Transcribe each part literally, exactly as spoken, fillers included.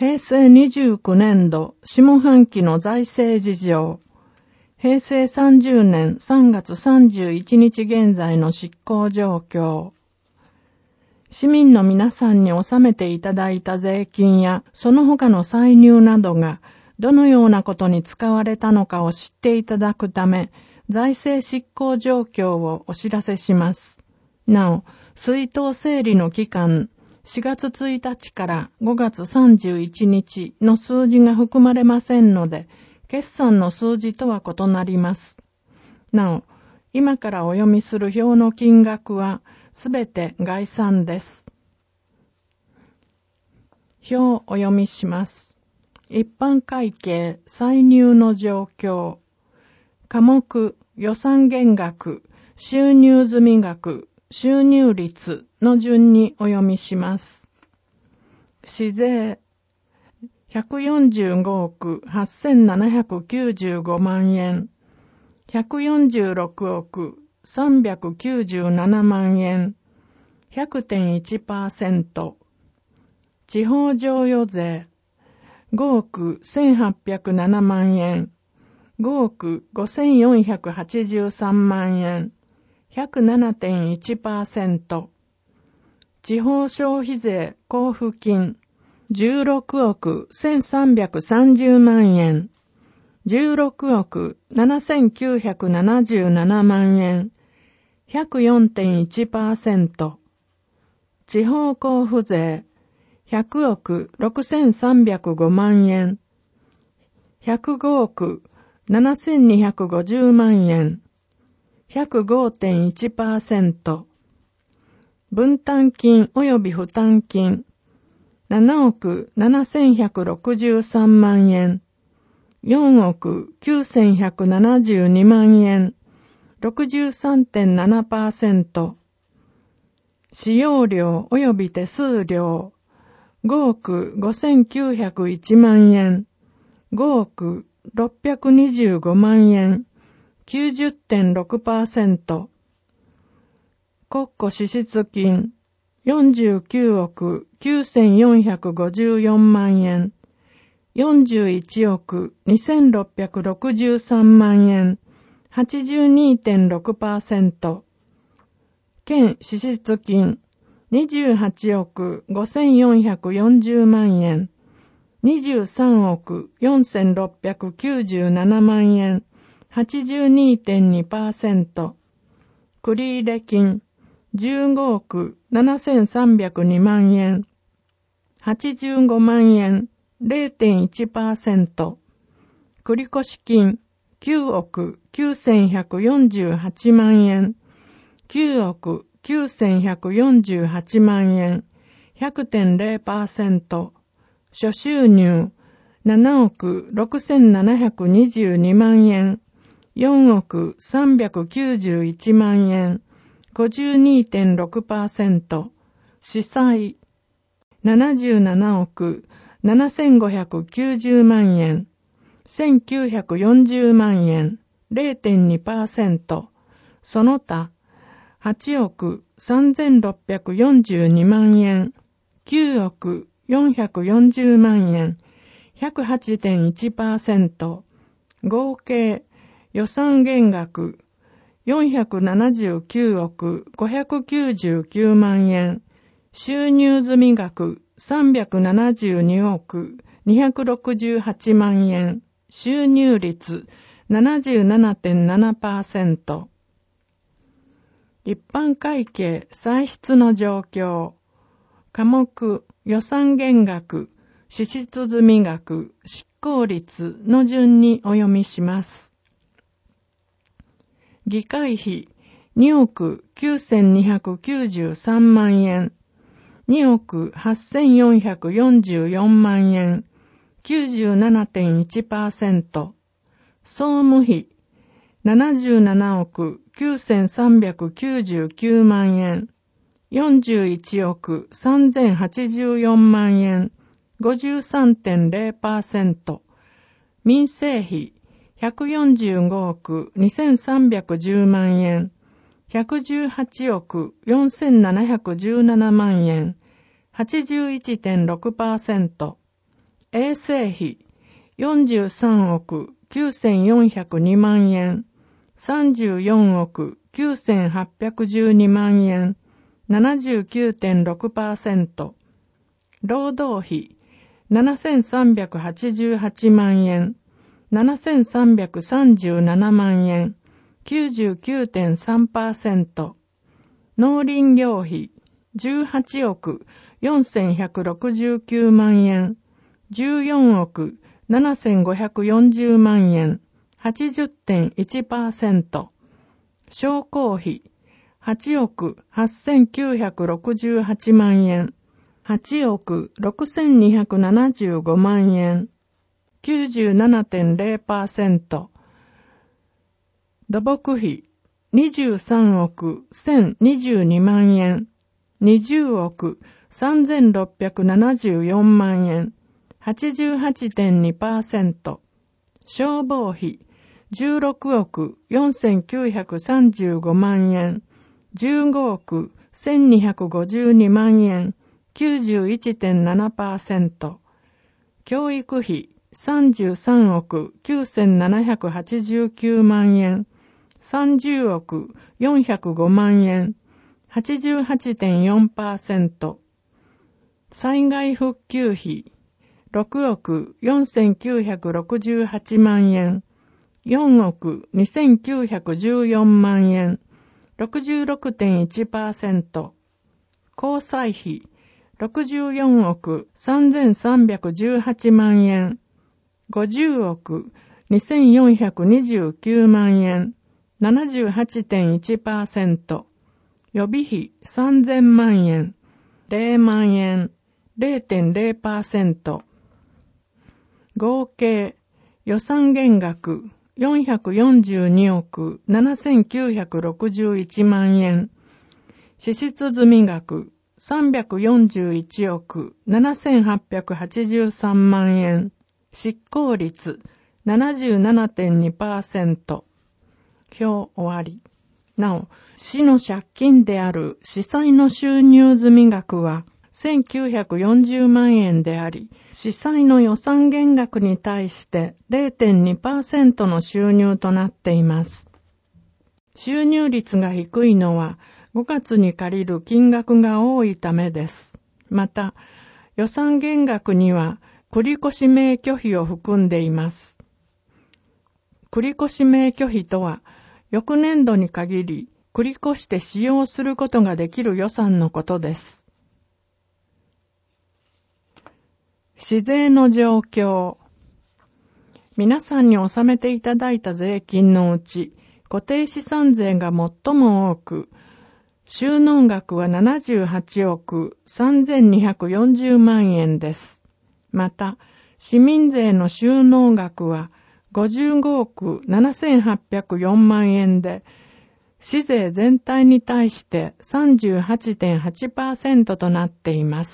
平成にじゅうきゅうねんど下半期の財政事情、平成さんじゅうねんさんがつさんじゅういちにち現在の執行状況。市民の皆さんに納めていただいた税金やその他の歳入などがどのようなことに使われたのかを知っていただくため、財政執行状況をお知らせします。なお、出納整理の期間、しがつついたちからごがつさんじゅういちにちの数字が含まれませんので、決算の数字とは異なります。なお、今からお読みする表の金額はすべて概算です。表をお読みします。一般会計歳入の状況、科目予算減額、収入済み額、収入率の順にお読みします。市税ひゃくよんじゅうごおくはっせんななひゃくきゅうじゅうごまんえん、ひゃくよんじゅうろくおくさんびゃくきゅうじゅうななまんえん、ひゃくてんいちパーセント。地方譲与税ごおくせんはっぴゃくななまんえん、ごおくごせんよんひゃくはちじゅうさんまんえん、ひゃくななてんいちパーセント。地方消費税交付金じゅうろくおくせんさんびゃくさんじゅうまんえん、じゅうろくおくななせんきゅうひゃくななじゅうななまんえん、ひゃくよんてんいちパーセント。地方交付税ひゃくおくろくせんさんびゃくごまんえん、ひゃくごおくななせんにひゃくごじゅうまんえん、ひゃくごてんいちパーセント。分担金及び負担金ななおくななせんひゃくろくじゅうさんまんえん、よんおくきゅうせんひゃくななじゅうにまんえん、ろくじゅうさんてんななパーセント。使用料及び手数料ごおくごせんきゅうひゃくいちまんえん、ごおくろっぴゃくにじゅうごまんえん、きゅうじゅってんろくパーセント。国庫支出金よんじゅうきゅうおくきゅうせんよんひゃくごじゅうよんまんえん、よんじゅういちおくにせんろっぴゃくろくじゅうさんまんえん、はちじゅうにてんろくパーセント。県支出金にじゅうはちおくごせんよんひゃくよんじゅうまんえん、にじゅうさんおくよんせんろっぴゃくきゅうじゅうななまんえん、はちじゅうにてんにパーセント。繰入金じゅうごおくななせんさんびゃくにまんえん、はちじゅうごまんえん、れいてんいちパーセント。繰越金きゅうおくきゅうせんひゃくよんじゅうはちまんえん、きゅうおくきゅうせんひゃくよんじゅうはちまんえん、ひゃくてんれいパーセント。諸収入ななおくろくせんななひゃくにじゅうにまんえん、よんおくさんびゃくきゅうじゅういちまんえん、ごじゅうにてんろくパーセント。司債ななじゅうななおくななせんごひゃくきゅうじゅうまんえん、せんきゅうひゃくよんじゅうまんえん、れいてんにパーセント。その他はちおくさんぜんろっぴゃくよんじゅうにまんえん、きゅうおくよんひゃくよんじゅうまんえん、ひゃくはちてんいちパーセント。合計予算減額よんひゃくななじゅうきゅうおくごひゃくきゅうじゅうきゅうまんえん、収入済み額さんびゃくななじゅうにおくにひゃくろくじゅうはちまんえん、収入率 ななじゅうななてんななパーセント。一般会計歳出の状況、科目予算減額、支出済み額、執行率の順にお読みします。議会費におくきゅうせんにひゃくきゅうじゅうさんまんえん、におくはっせんよんひゃくよんじゅうよんまんえん、きゅうじゅうななてんいちパーセント。総務費ななじゅうななおくきゅうせんさんびゃくきゅうじゅうきゅうまんえん、よんじゅういちおくさんぜんはちじゅうよんまんえん、ごじゅうさんてんれいパーセント。民生費ひゃくよんじゅうごおくにせんさんびゃくじゅうまんえん、ひゃくじゅうはちおくよんせんななひゃくじゅうななまんえん、はちじゅういちてんろくパーセント。 衛生費よんじゅうさんおくきゅうせんよんひゃくにまんえん、さんじゅうよんおくきゅうせんはっぴゃくじゅうにまんえん、ななじゅうきゅうてんろくパーセント。労働費ななせんさんびゃくはちじゅうはちまんえん、ななせんさんびゃくさんじゅうななまんえん、きゅうじゅうきゅうてんさんパーセント。農林業費じゅうはちおくよんせんひゃくろくじゅうきゅうまんえん、じゅうよんおくななせんごひゃくよんじゅうまんえん、はちじゅってんいちパーセント。商工費はちおくはっせんきゅうひゃくろくじゅうはちまんえん、はちおくろくせんにひゃくななじゅうごまんえん、きゅうじゅうななてんれいパーセント。土木費にじゅうさんおくせんにじゅうにまんえん、にじゅうおくさんぜんろっぴゃくななじゅうよんまんえん、はちじゅうはちてんにパーセント。消防費じゅうろくおくよんせんきゅうひゃくさんじゅうごまんえん、じゅうごおくせんにひゃくごじゅうにまんえん、きゅうじゅういちてんななパーセント。教育費さんじゅうさんおくきゅうせんななひゃくはちじゅうきゅうまんえん、さんじゅうおくよんひゃくごまんえん、はちじゅうはちてんよんパーセント。災害復旧費ろくおくよんせんきゅうひゃくろくじゅうはちまんえん、よんおくにせんきゅうひゃくじゅうよんまんえん、ろくじゅうろくてんいちパーセント。交際費ろくじゅうよんおくさんぜんさんびゃくじゅうはちまんえん、ごじゅうおくにせんよんひゃくにじゅうきゅうまんえん、ななじゅうはちてんいちパーセント。予備費さんぜんまんえん、れいまんえん、れいてんれいパーセント。合計予算減額よんひゃくよんじゅうにおくななせんきゅうひゃくろくじゅういちまんえん、支出済額さんびゃくよんじゅういちおくななせんはっぴゃくはちじゅうさんまんえん、執行率 ななじゅうななてんにパーセント。表終わり。なお、市の借金である司祭の収入済額はせんきゅうひゃくよんじゅうまんえんであり、司祭の予算減額に対して れいてんにパーセント の収入となっています。収入率が低いのはごがつに借りる金額が多いためです。また、予算減額には繰越名拠費を含んでいます。繰越名拠費とは、翌年度に限り繰り越して使用することができる予算のことです。市税の状況。皆さんに納めていただいた税金のうち、固定資産税が最も多く、収納額はななじゅうはちおくさんぜんにひゃくよんじゅうまんえんです。また、市民税の収納額はごじゅうごおくななせんはっぴゃくよんまんえんで、市税全体に対して さんじゅうはちてんはちパーセント となっています。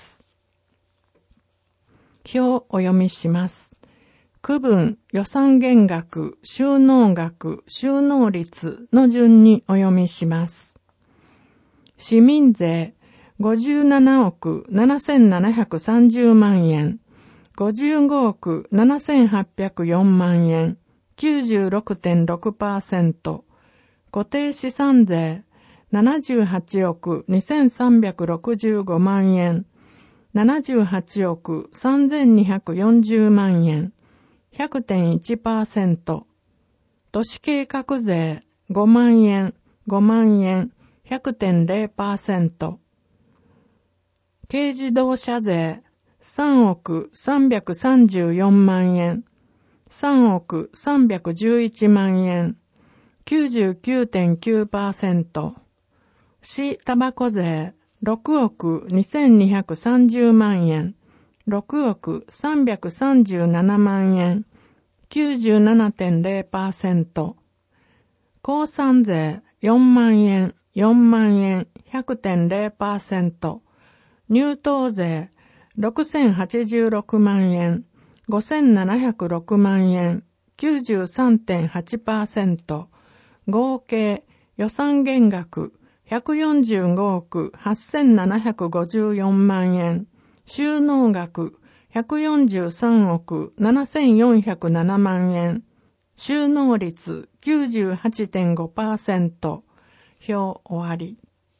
表をお読みします。区分、予算減額、収納額、収納率の順にお読みします。市民税ごじゅうななおくななせんななひゃくさんじゅうまんえん、ごじゅうごおくななせんはっぴゃくよんまんえん、きゅうじゅうろくてんろくパーセント。固定資産税ななじゅうはちおくにせんさんびゃくろくじゅうごまんえん、ななじゅうはちおくさんぜんにひゃくよんじゅうまんえん、ひゃくてんいちパーセント。都市計画税ごまんえん、ごまんえん、ひゃくてんれいパーセント。軽自動車税さんおくさんびゃくさんじゅうよんまんえん、さんおくさんびゃくじゅういちまんえん、きゅうじゅうきゅうてんきゅうパーセント。市タバコ税ろくおくにせんにひゃくさんじゅうまんえん、ろくおくさんびゃくさんじゅうななまんえん、きゅうじゅうななてんれいパーセント。鉱産税よんまんえん、よんまんえん、ひゃくてんれいパーセント。入湯税ろくせんはちじゅうろくまんえん、ごせんななひゃくろくまんえん、きゅうじゅうさんてんはちパーセント。合計予算減額ひゃくよんじゅうごおくはっせんななひゃくごじゅうよんまんえん、収納額ひゃくよんじゅうさんおくななせんよんひゃくななまんえん。収納率 きゅうじゅうはちてんごパーセント。表終わり。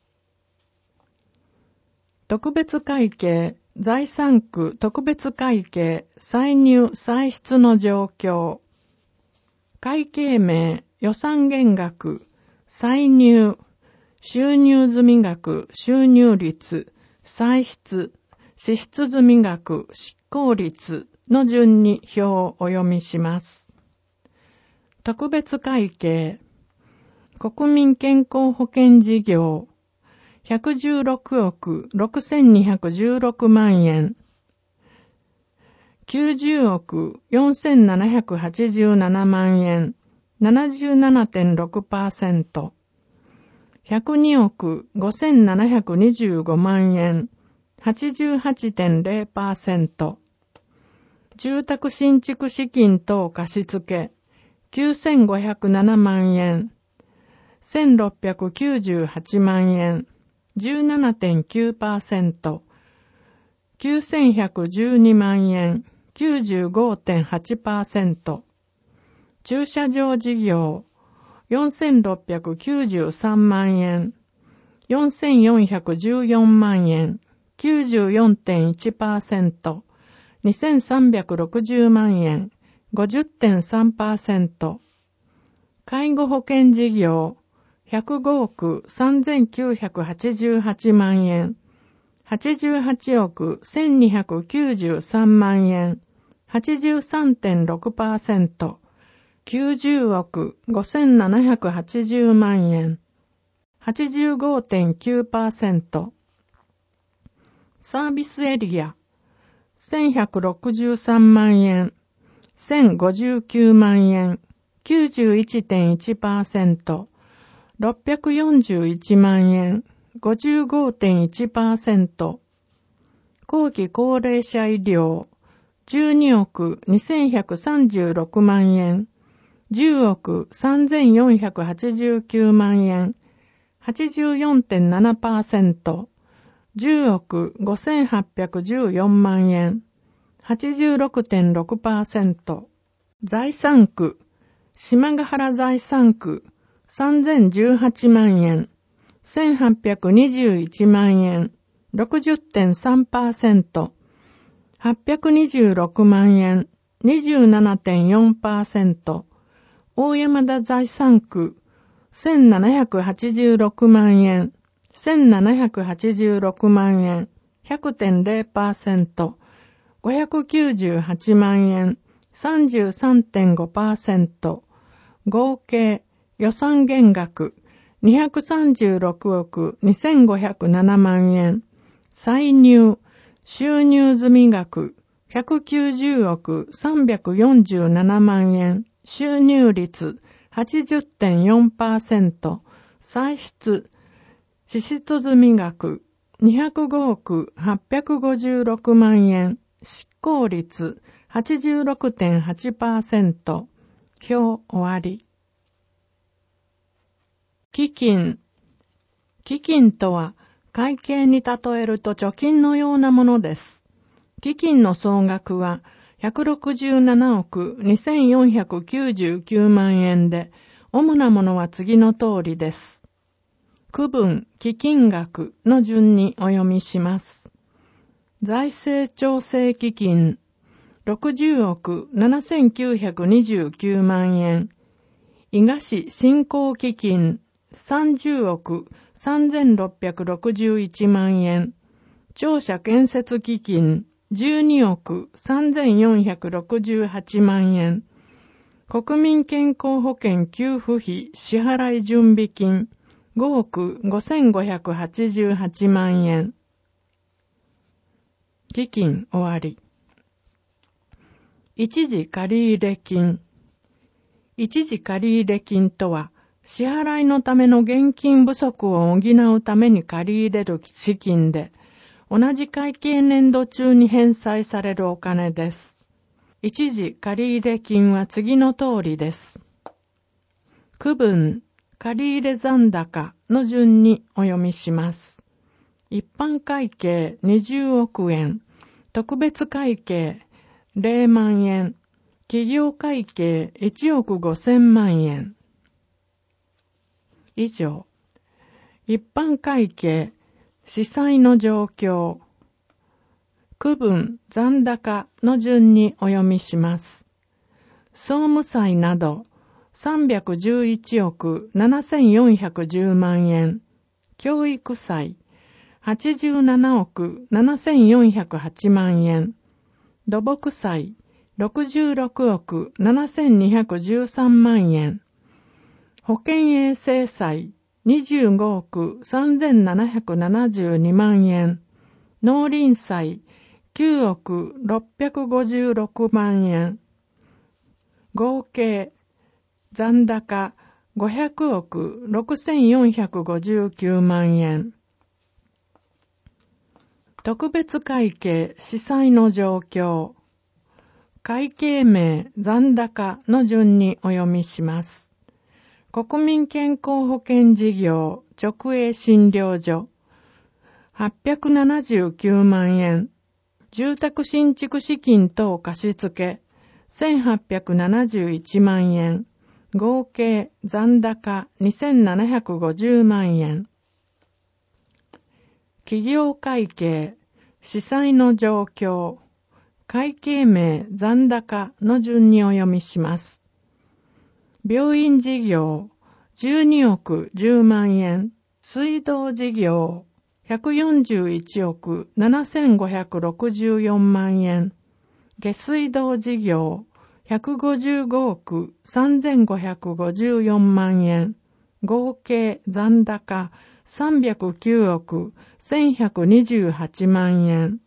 特別会計、財産区特別会計、歳入歳出の状況。会計名、予算減額、歳入、収入済額、収入率、歳出、支出済額、執行率の順に表をお読みします。特別会計、国民健康保険事業、ひゃくじゅうろくおくろくせんにひゃくじゅうろくまんえん、きゅうじゅうおくよんせんななひゃくはちじゅうななまんえん、ななじゅうななてんろくパーセント、ひゃくにおくごせんななひゃくにじゅうごまんえん、はちじゅうはちてんゼロパーセント、住宅新築資金等貸付きゅうせんごひゃくななまんえん、せんろっぴゃくきゅうじゅうはちまんえん、じゅうななてんきゅうパーセント、きゅうせんひゃくじゅうにまんえん、きゅうじゅうごてんはちパーセント、駐車場事業、よんせんろっぴゃくきゅうじゅうさんまんえん、よんせんよんひゃくじゅうよんまんえん、きゅうじゅうよんてんいちパーセント、にせんさんびゃくろくじゅうまんえん、ごじゅってんさんパーセント、介護保険事業、ひゃくごおくさんぜんきゅうひゃくはちじゅうはちまんえん、はちじゅうはちおくせんにひゃくきゅうじゅうさんまんえん、はちじゅうさんてんろくパーセント、きゅうじゅうおくごせんななひゃくはちじゅうまんえん、はちじゅうごてんきゅうパーセント、サービスエリア、せんひゃくろくじゅうさんまんえん、せんごじゅうきゅうまんえん、きゅうじゅういちてんいちパーセント、ろっぴゃくよんじゅういちまんえん、ごじゅうごてんいちパーセント、後期高齢者医療、じゅうにおくにせんひゃくさんじゅうろくまんえん、じゅうおくさんぜんよんひゃくはちじゅうきゅうまんえん、はちじゅうよんてんななパーセント、じゅうおくごせんはっぴゃくじゅうよんまんえん、はちじゅうろくてんろくパーセント、財産区、島ヶ原財産区、さんぜんじゅうはちまんえん、せんはっぴゃくにじゅういちまんえん、ろくじゅってんさんパーセント、はっぴゃくにじゅうろくまんえん、にじゅうななてんよんパーセント、大山田財産区、せんななひゃくはちじゅうろくまんえん、せんななひゃくはちじゅうろくまんえん、ひゃくてんゼロパーセント、ごひゃくきゅうじゅうはちまんえん、さんじゅうさんてんごパーセント、合計予算減額にひゃくさんじゅうろくおくにせんごひゃくななまんえん、歳入、収入済額ひゃくきゅうじゅうおくさんびゃくよんじゅうななまんえん、収入率 はちじゅってんよんパーセント、歳出、支出済額にひゃくごおくはっぴゃくごじゅうろくまんえん、執行率 はちじゅうろくてんはちパーセント、表終わり。基金。基金とは会計に例えると貯金のようなものです。基金の総額はひゃくろくじゅうななおくにせんよんひゃくきゅうじゅうきゅうまんえんで、主なものは次の通りです。区分、基金額の順にお読みします。財政調整基金、ろくじゅうおくななせんきゅうひゃくにじゅうきゅうまんえん。伊賀市振興基金、さんじゅうおくさんぜんろっぴゃくろくじゅういちまんえん。庁舎建設基金、じゅうにおくさんぜんよんひゃくろくじゅうはちまんえん。国民健康保険給付費支払い準備金、ごおくごせんごひゃくはちじゅうはちまんえん。基金終わり。一時借入金。一時借入金とは、支払いのための現金不足を補うために借り入れる資金で、同じ会計年度中に返済されるお金です。一時借入金は次の通りです。区分、借入残高の順にお読みします。一般会計にじゅうおくえん、 特別会計れいまんえん、企業会計いちおくごせんまんえん。以上、一般会計、司祭の状況、区分残高の順にお読みします。総務祭などさんびゃくじゅういちおくななせんよんひゃくじゅうまんえん、教育祭はちじゅうななおくななせんよんひゃくはちまんえん、土木祭ろくじゅうろくおくななせんにひゃくじゅうさんまんえん、保健衛生祭にじゅうごおくさんぜんななひゃくななじゅうにまんえん、農林祭きゅうおくろっぴゃくごじゅうろくまんえん、合計残高ごひゃくおくろくせんよんひゃくごじゅうきゅうまんえん。特別会計司祭の状況、会計名残高の順にお読みします。国民健康保険事業直営診療所はっぴゃくななじゅうきゅうまんえん、住宅新築資金等貸付せんはっぴゃくななじゅういちまんえん、合計残高にせんななひゃくごじゅうまんえん。企業会計司祭の状況、会計名残高の順にお読みします。病院事業じゅうにおくじゅうまんえん、水道事業ひゃくよんじゅういちおくななせんごひゃくろくじゅうよんまんえん、下水道事業ひゃくごじゅうごおくさんぜんごひゃくごじゅうよんまんえん、合計残高さんびゃくきゅうおくせんひゃくにじゅうはちまんえん。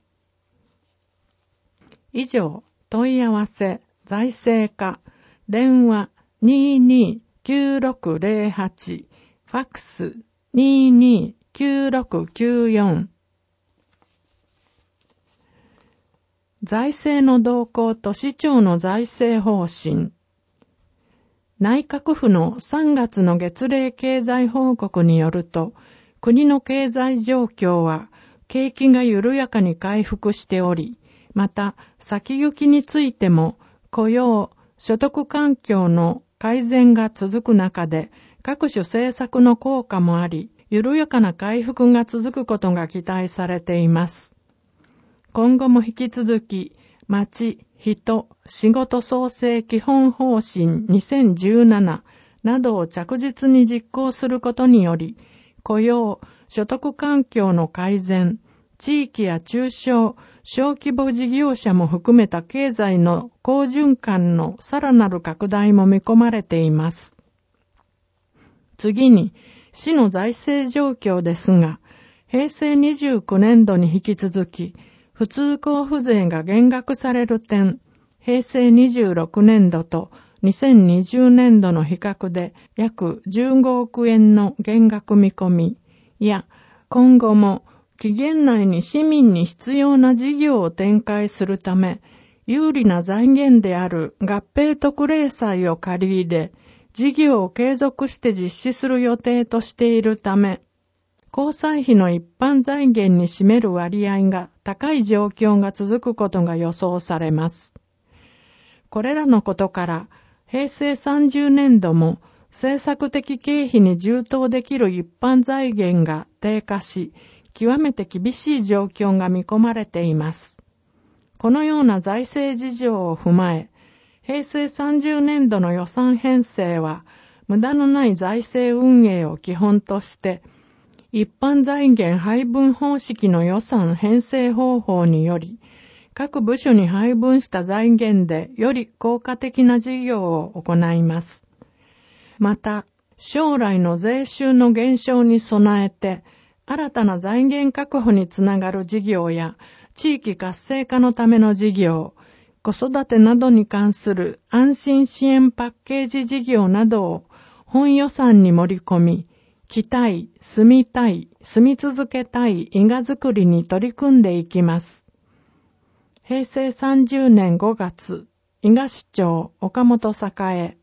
以上、問い合わせ、財政課、電話にーにーきゅうろくぜろはち、ファックスにーにーきゅうろくきゅうよん。財政の動向と市長の財政方針。内閣府のさんがつの月例経済報告によると、国の経済状況は景気が緩やかに回復しており、また先行きについても雇用、所得環境の改善が続く中で各種政策の効果もあり、緩やかな回復が続くことが期待されています。今後も引き続き、町、人、仕事創生基本方針にせんじゅうなななどを着実に実行することにより、雇用、所得環境の改善、地域や中小、小規模事業者も含めた経済の好循環のさらなる拡大も見込まれています。次に、市の財政状況ですが、へいせいにじゅうきゅうねんどに引き続き、普通交付税が減額される点、へいせいにじゅうろくねんどとにせんにじゅうねんどの比較で約じゅうごおくえんの減額見込みや、今後も期限内に市民に必要な事業を展開するため、有利な財源である合併特例債を借り入れ、事業を継続して実施する予定としているため、公債費の一般財源に占める割合が高い状況が続くことが予想されます。これらのことから、へいせいさんじゅうねんども政策的経費に充当できる一般財源が低下し、極めて厳しい状況が見込まれています。このような財政事情を踏まえ、へいせいさんじゅうねんどの予算編成は、無駄のない財政運営を基本として、一般財源配分方式の予算編成方法により、各部署に配分した財源でより効果的な事業を行います。また、将来の税収の減少に備えて、新たな財源確保につながる事業や、地域活性化のための事業、子育てなどに関する安心支援パッケージ事業などを本予算に盛り込み、来たい、住みたい、住み続けたい伊賀づくりに取り組んでいきます。へいせいさんじゅうねんごがつ、伊賀市長岡本栄。